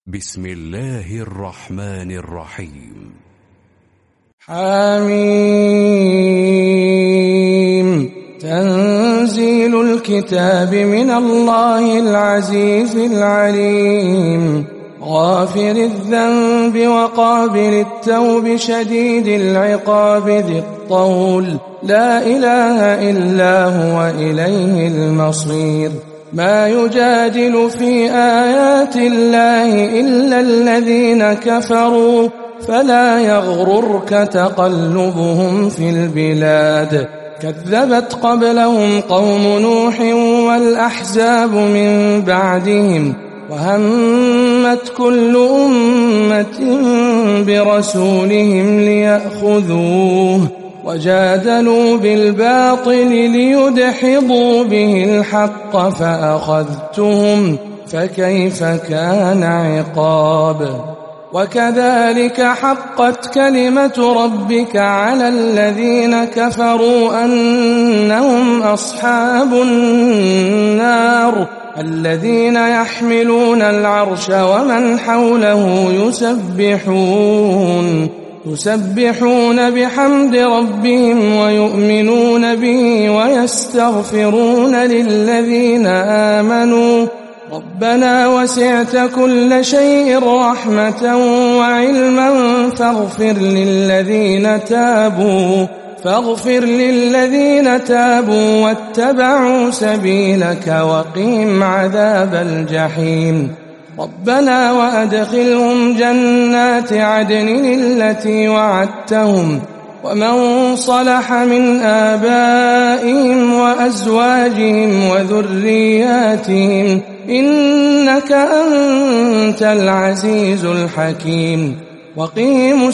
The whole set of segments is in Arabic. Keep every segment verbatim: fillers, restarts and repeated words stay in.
بسم الله الرحمن الرحيم. حميم. تنزيل الكتاب من الله العزيز العليم، غافر الذنب وقابل التوب شديد العقاب ذي الطول، لا إله إلا هو إليه المصير. ما يجادل في آيات الله إلا الذين كفروا، فلا يغررك تقلبهم في البلاد. كذبت قبلهم قوم نوح والأحزاب من بعدهم، وهمت كل أمة برسولهم ليأخذوه، وجادلوا بالباطل ليدحضوا به الحق فأخذتهم، فكيف كان عقاب. وكذلك حقت كلمة ربك على الذين كفروا أنهم أصحاب النار، الذين يحملون العرش ومن حوله يسبحون يسبحون بحمد ربهم ويؤمنون به ويستغفرون للذين آمنوا ربنا وسعت كل شيء رحمة وعلما فاغفر للذين تابوا فاغفر للذين تابوا واتبعوا سبيلك وقهم عذاب الجحيم. ربنا وأدخلهم جنات عدن التي وعدتهم ومن صلح من آبائهم وأزواجهم وذرياتهم إنك أنت العزيز الحكيم. وقهم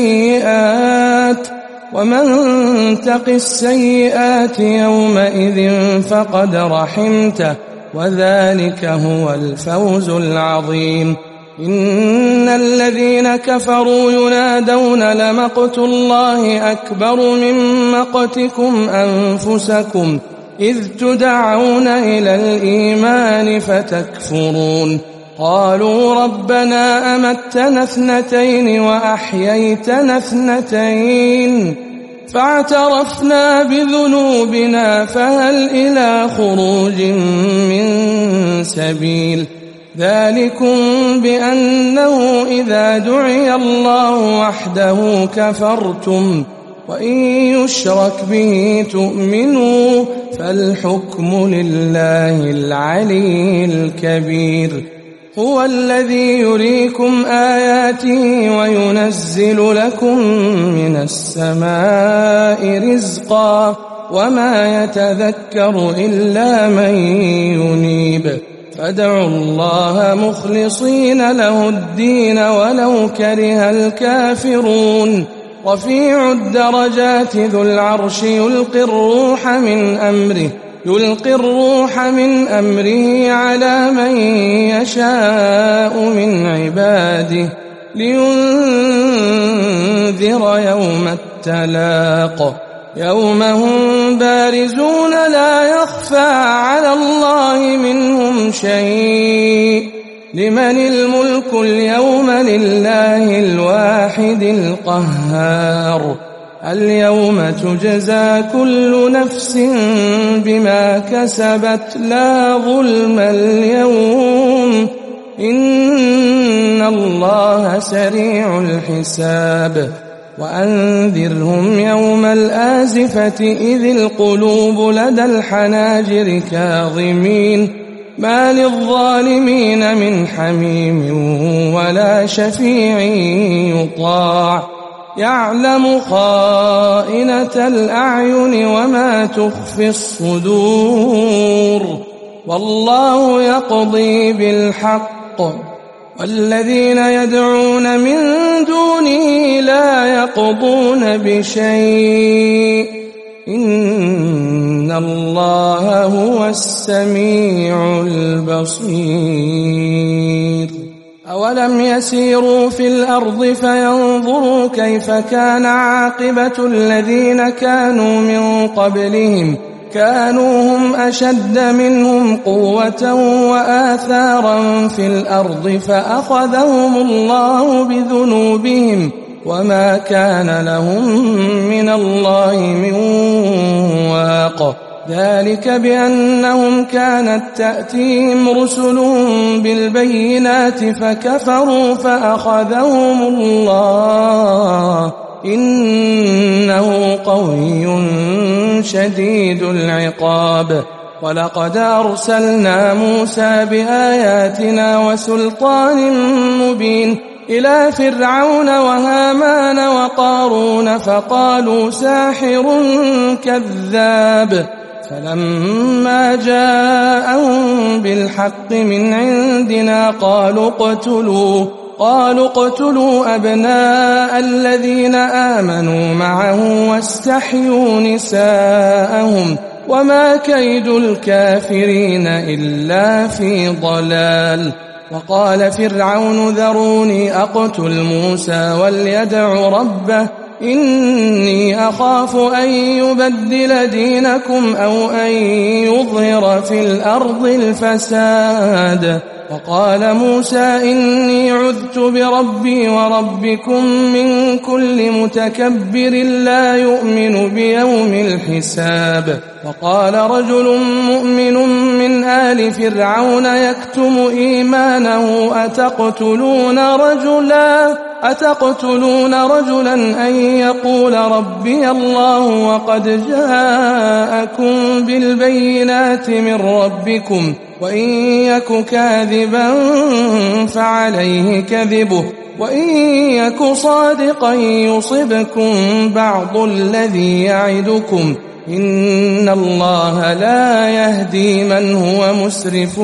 السيئات ومن تق السيئات يومئذ فقد رحمته وذلك هو الفوز العظيم. إن الذين كفروا ينادون لمقت الله أكبر من مقتكم أنفسكم إذ تدعون إلى الإيمان فتكفرون. قالوا ربنا أمتنا اثنتين وأحييتنا اثنتين فاعترفنا بذنوبنا فهل إلى خروج من سبيل. ذلكم بأنه إذا دعي الله وحده كفرتم وإن يشرك به تؤمنوا فالحكم لله العلي الكبير. هو الذي يريكم آياته وينزل لكم من السماء رزقا وما يتذكر إلا من ينيب. فادعوا الله مخلصين له الدين ولو كره الكافرون. رفيع الدرجات ذو العرش يلقي الروح من أمره يلقي الروح من أمره على من يشاء من عباده لينذر يوم التلاق يوم هم بارزون لا يخفى على الله منهم شيء. لمن الملك اليوم لله الواحد القهار. اليوم تجزى كل نفس بما كسبت لا ظلم اليوم إن الله سريع الحساب. وأنذرهم يوم الآزفة إذ القلوب لدى الحناجر كاظمين ما للظالمين من حميم ولا شفيع يطاع يعلم خائنة الأعين وما تخفي الصدور. والله يقضي بالحق والذين يدعون من دونه لا يقضون بشيء إن الله هو السميع البصير. أولم يسيروا في الأرض فينظروا كيف كان عاقبة الذين كانوا من قبلهم كانوا هم أشد منهم قوة وآثارا في الأرض فأخذهم الله بذنوبهم وما كان لهم من الله من واق ذلك بأنهم كانت تأتيهم رسل بالبينات فكفروا فأخذهم الله إنه قوي شديد العقاب ولقد أرسلنا موسى بآياتنا وسلطان مبين إلى فرعون وهامان وقارون فقالوا ساحر كذاب فلما جاءهم بالحق من عندنا قالوا اقتلوا قالوا اقتلوا أبناء الذين آمنوا معه واستحيوا نساءهم وما كيد الكافرين إلا في ضلال وقال فرعون ذروني أقتل موسى وليدع ربه إني أخاف أن يبدل دينكم أو أن يظهر في الأرض الفساد وقال موسى إني عذت بربي وربكم من كل متكبر لا يؤمن بيوم الحساب وقال رجل مؤمن من آل فرعون يكتم إيمانه أتقتلون رجلا أتقتلون رجلا أن يقول ربي الله وقد جاءكم بالبينات من ربكم وإن يك كاذبا فعليه كذبه وإن يك صادقا يصبكم بعض الذي يعدكم إن الله لا يهدي من هو مسرف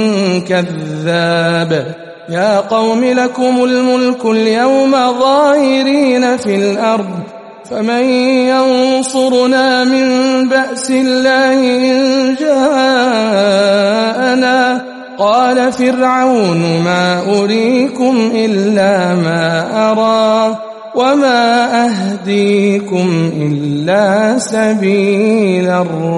كذاب يا قوم لكم الملك اليوم ظاهرين في الأرض فمن ينصرنا من بأس الله إن جاءنا قال فرعون ما أريكم إلا ما أرى وما أهديكم إلا سبيل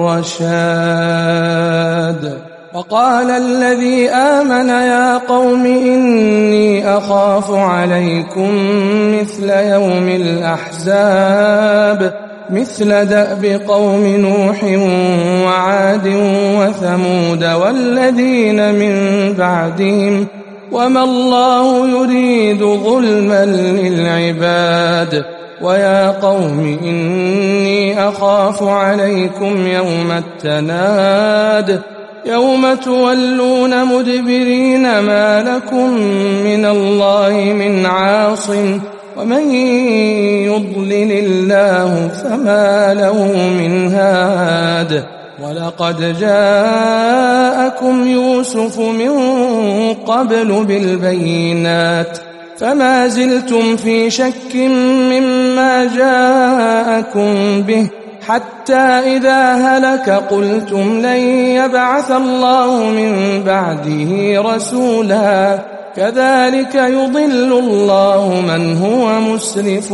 الرشاد وقال الذي آمن يا قوم إني أخاف عليكم مثل يوم الأحزاب مثل دأب قوم نوح وعاد وثمود والذين من بعدهم وما الله يريد ظلما للعباد ويا قوم إني أخاف عليكم يوم التناد يوم تولون مدبرين ما لكم من الله من عاصم ومن يضلل الله فما له من هاد ولقد جاءكم يوسف من قبل بالبينات فما زلتم في شك مما جاءكم به حتى إذا هلك قلتم لن يبعث الله من بعده رسولا كذلك يضل الله من هو مسرف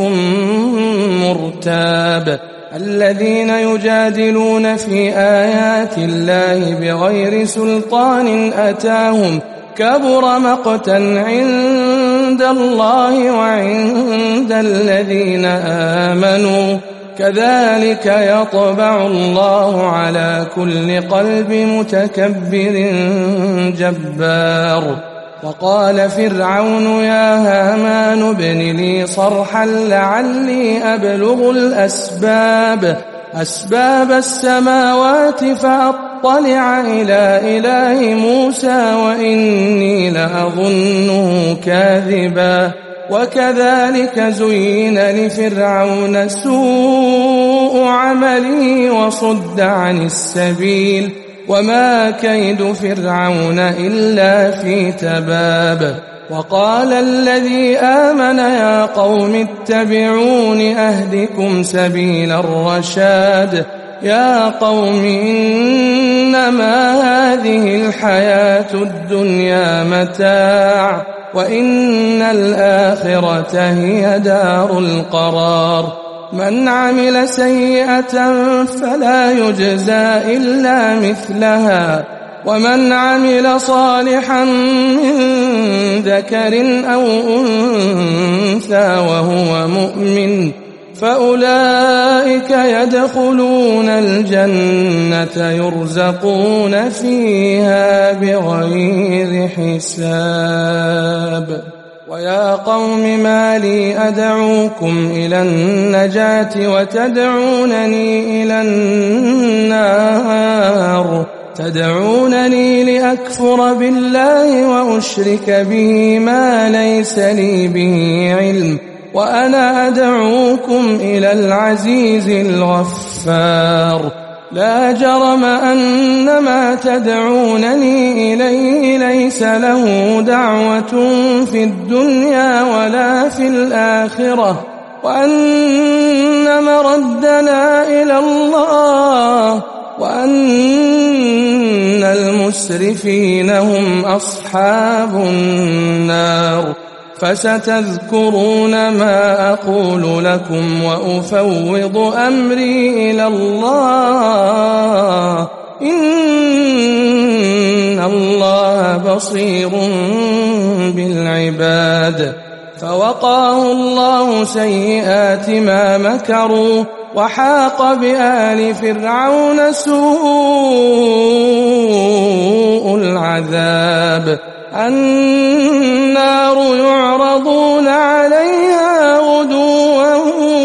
مرتاب الذين يجادلون في آيات الله بغير سلطان أتاهم كبر مقتا عند الله وعند الذين آمنوا كذلك يطبع الله على كل قلب متكبر جبار وقال فرعون يا هامان ابن لي صرحا لعلي أبلغ الأسباب أسباب السماوات فأطلع إلى إله موسى وإني لأظنه كاذبا وكذلك زين لفرعون سوء عمله وصد عن السبيل وما كيد فرعون إلا في تباب وقال الذي آمن يا قوم اتبعون أهدكم سبيل الرشاد يا قوم إنما هذه الحياة الدنيا متاع وإن الآخرة هي دار القرار من عمل سيئة فلا يجزى إلا مثلها ومن عمل صالحا من ذكر أو أنثى وهو مؤمن فأولئك يدخلون الجنة يرزقون فيها بغير حساب. ويا قوم ما لي أدعوكم إلى النجاة وتدعونني إلى النار تدعونني لأكفر بالله وأشرك به ما ليس لي به علم وأنا أدعوكم إلى العزيز الغفار. لا جرم أن ما تدعونني إليه ليس له دعوة في الدنيا ولا في الآخرة وأن مردنا إلى الله وأن المسرفين هم أصحاب النار. فستذكرون ما أقول لكم وأفوض أمري إلى الله إن الله بصير بالعباد. فوقاه الله سيئات ما مكروا وحاق بآل فرعون سوء العذاب. النار يعرضون عليها غدوا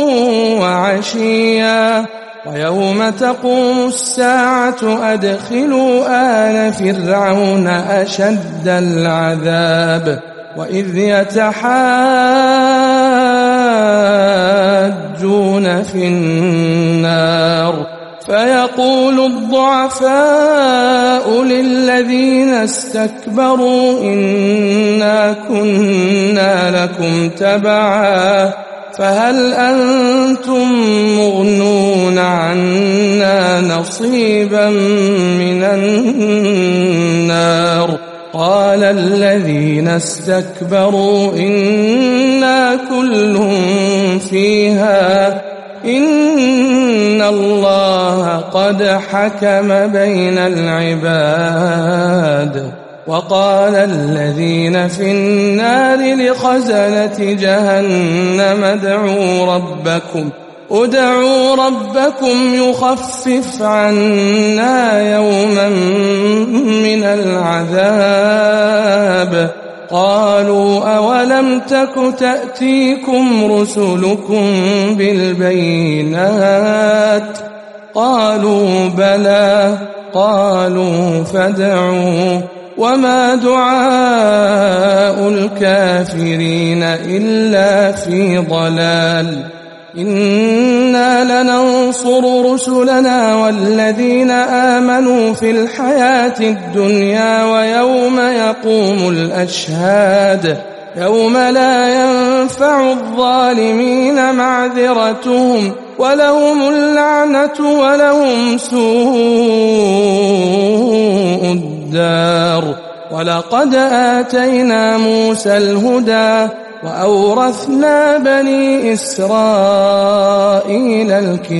وعشيا ويوم تقوم الساعة أدخلوا آل فرعون أشد العذاب. وإذ يتحاجون في النار فيقول الضعفاء للذين استكبروا إنا كنا لكم تبعا فهل أنتم مغنون عنا نصيبا من النار قال الذين استكبروا إنا كل فيها إن الله قد حكم بين العباد. وقال الذين في النار لخزنة جهنم ادعوا ربكم ادعوا ربكم يخفف عنا يوما من العذاب قالوا أولم تك تأتيكم رسلكم بالبينات قالوا بلى قالوا فادعوا وما دعاء الكافرين إلا في ضلال. إنا لننصر رسلنا والذين آمنوا في الحياة الدنيا ويوم يقوم الأشهاد يوم لا ينفع الظالمين معذرتهم ولهم اللعنة ولهم سوء الدار. ولقد آتينا موسى الهدى وأورثنا بني إسرائيل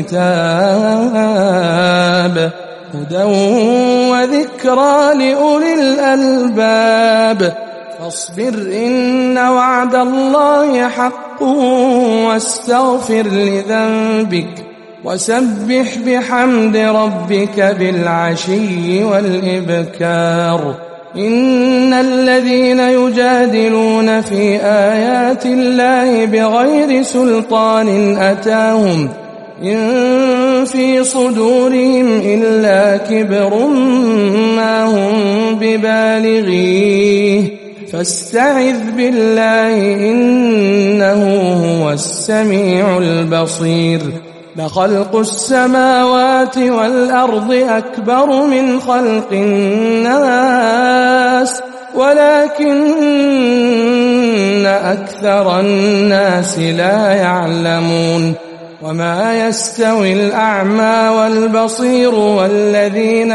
الكتاب هدى وذكرى لأولي الألباب. فاصبر إن وعد الله حق واستغفر لذنبك وسبح بحمد ربك بالعشي والإبكار. إن الذين يجادلون في آيات الله بغير سلطان أتاهم إن في صدورهم إلا كبر ما هم ببالغيه فاستعذ بالله إنه هو السميع البصير. لخلق السماوات والأرض أكبر من خلق الناس ولكن أكثر الناس لا يعلمون. وما يستوي الأعمى والبصير والذين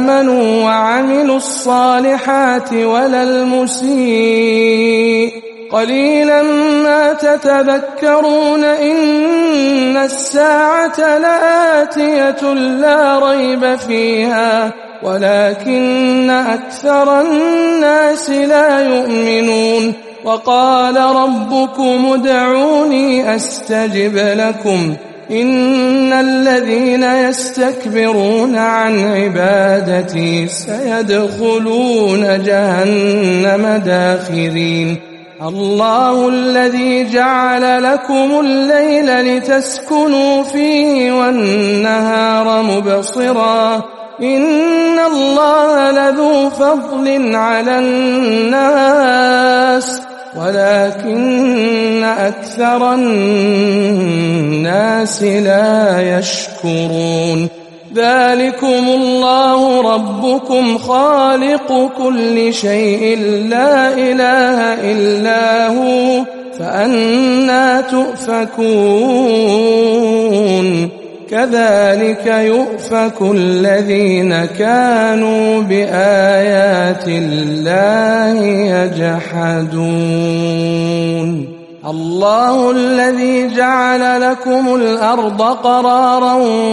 آمنوا وعملوا الصالحات ولا المسيء قليلا ما تتذكرون إن الساعة لآتية لا ريب فيها ولكن أكثر الناس لا يؤمنون وقال ربكم ادعوني أستجب لكم إن الذين يستكبرون عن عبادتي سيدخلون جهنم داخرين الله الذي جعل لكم الليل لتسكنوا فيه والنهار مبصرا إن الله لذو فضل على الناس ولكن أكثر الناس لا يشكرون ذلكم الله ربكم خالق كل شيء لا إله إلا هو فأنى تؤفكون كذلك يؤفك الذين كانوا بآيات الله يجحدون الله الذي جعل لكم الأرض قرارا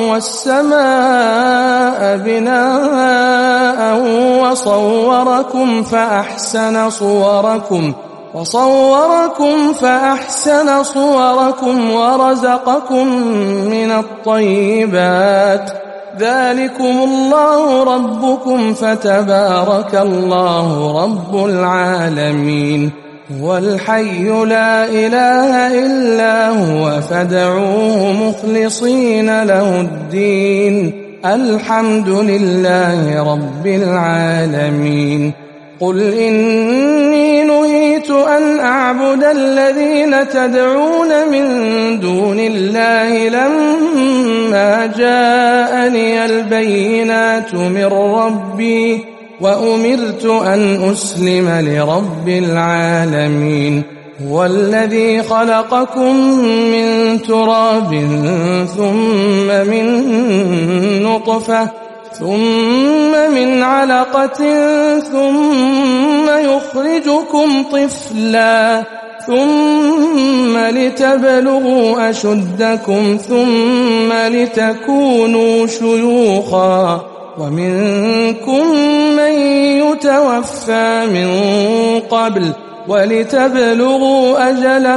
والسماء بناء وصوركم فأحسن صوركم وصوركم فأحسن صوركم ورزقكم من الطيبات ذلكم الله ربكم فتبارك الله رب العالمين هو الحي لا إله إلا هو فادعوه مخلصين له الدين الحمد لله رب العالمين قل إني نهيت أن أعبد الذين تدعون من دون الله لما جاءني البينات من ربي وأمرت أن أسلم لرب العالمين هو الذي خلقكم من تراب ثم من نطفة ثم من علقة ثم يخرجكم طفلا ثم لتبلغوا أشدكم ثم لتكونوا شيوخا ومنكم من يتوفى من قبل ولتبلغوا أجلا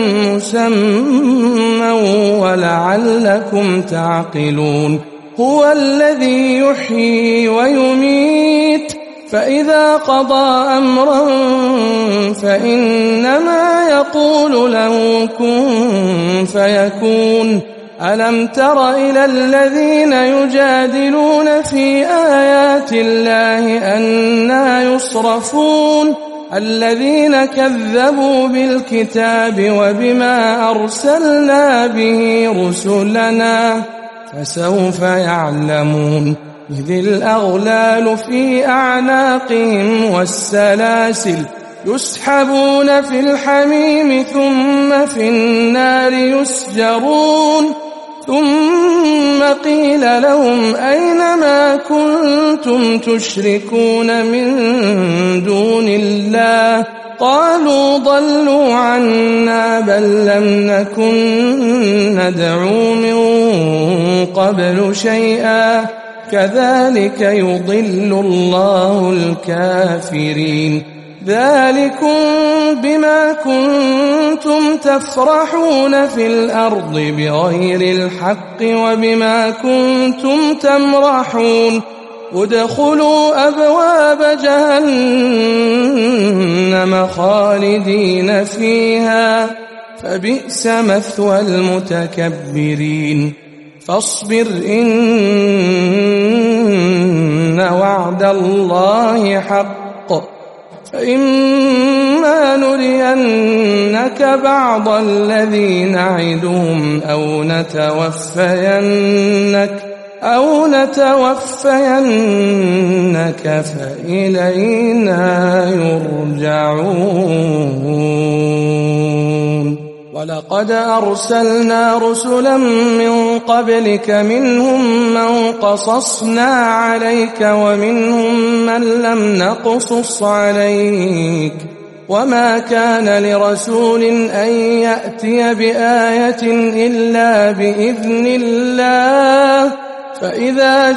مسمى ولعلكم تعقلون هو الذي يحيي ويميت فإذا قضى أمرا فإنما يقول له كن فيكون ألم تر إلى الذين يجادلون في آيات الله أنى يصرفون الذين كذبوا بالكتاب وبما أرسلنا به رسلنا فسوف يعلمون إذ الأغلال في أعناقهم والسلاسل يسحبون في الحميم ثم في النار يسجرون ثم قيل لهم أين ما كنتم تشركون من دون الله قالوا ضلوا عنا بل لم نكن ندعو من قبل شيئا كذلك يضل الله الكافرين ذلكم بما كنتم تفرحون في الأرض بغير الحق وبما كنتم تمرحون ادخلوا أبواب جهنم خالدين فيها فبئس مثوى المتكبرين فاصبر إن وعد الله حق فإما نرينك بعض الذي نعدهم أو نتوفينك أو نتوفينك فإلينا يرجعون ولقد أرسلنا رسلا من قبلك منهم من قصصنا عليك ومنهم من لم نقصص عليك وما كان لرسول أن يأتي بآية إلا بإذن الله فإذا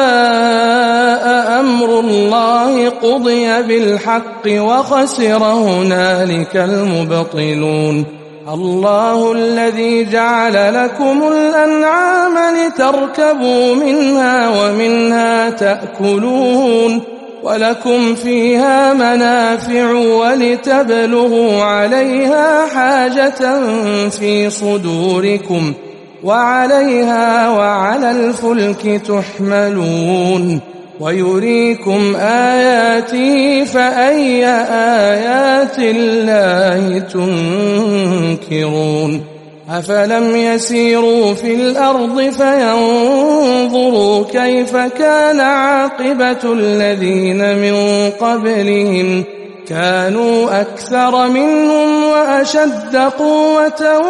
جاء أمر الله قضي بالحق وخسر هنالك المبطلون الله الذي جعل لكم الأنعام لتركبوا منها ومنها تأكلون ولكم فيها منافع ولتبلغوا عليها حاجة في صدوركم وعليها وعلى الفلك تحملون ويريكم آياته فأي آيات الله تنكرون أفلم يسيروا في الأرض فينظروا كيف كان عاقبة الذين من قبلهم كانوا أكثر منهم وأشد قوة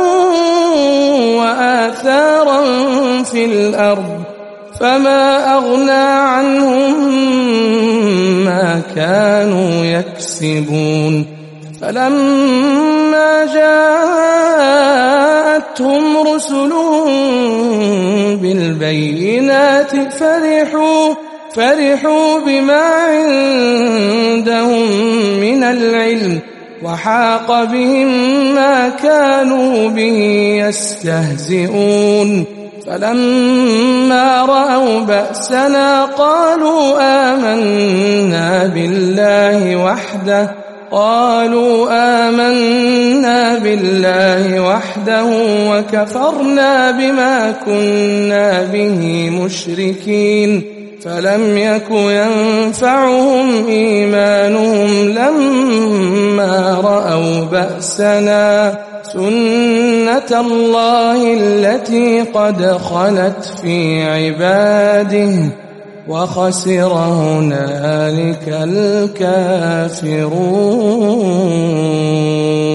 وآثارا في الأرض فما أغنى عنهم ما كانوا يكسبون فلما جاءتهم رسلهم بالبينات فرحوا فرحوا بما عندهم من العلم وحاق بهم ما كانوا به يستهزئون فلما رأوا بأسنا قالوا آمنا بالله وحده قالوا آمنا بالله وحده وكفرنا بما كنا به مشركين فلم يك ينفعهم إيمانهم لما رأوا بأسنا سنة الله التي قد خلت في عباده وخسر هنالك الكافرون